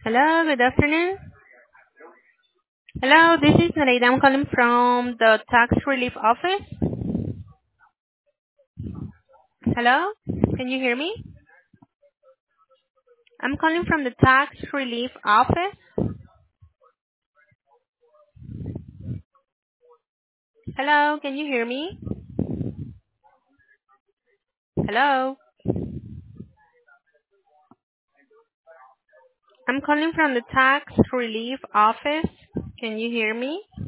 Hello, good afternoon. Hello, this is Nereida. I'm calling from the Tax Relief Office. Hello, can you hear me? I'm calling from the Tax Relief Office. Hello, can you hear me? Hello, I'm calling from the Tax Relief Office. Can you hear me?